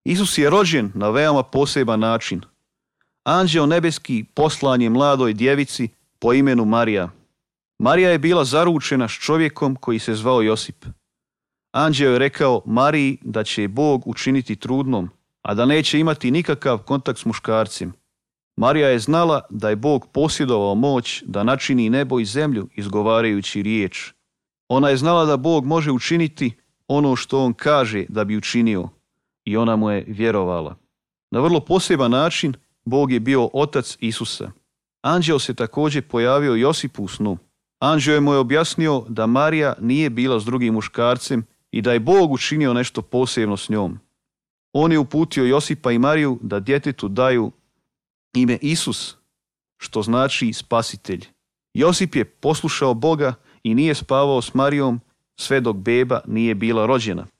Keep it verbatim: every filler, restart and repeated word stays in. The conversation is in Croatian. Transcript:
Isus je rođen na veoma poseban način. Anđeo nebeski poslan je mladoj djevici po imenu Marija. Marija je bila zaručena s čovjekom koji se zvao Josip. Anđeo je rekao Mariji da će je Bog učiniti trudnom, a da neće imati nikakav kontakt s muškarcem. Marija je znala da je Bog posjedovao moć da načini nebo i zemlju izgovarajući riječ. Ona je znala da Bog može učiniti ono što on kaže da bi učinio i ona mu je vjerovala. Na vrlo poseban način Bog je bio otac Isusa. Anđeo se također pojavio Josipu u snu. Anđeo mu je objasnio da Marija nije bila s drugim muškarcem i da je Bog učinio nešto posebno s njom. On je uputio Josipa i Mariju da djetetu daju ime Isus, što znači spasitelj. Josip je poslušao Boga i nije spavao s Marijom sve dok beba nije bila rođena.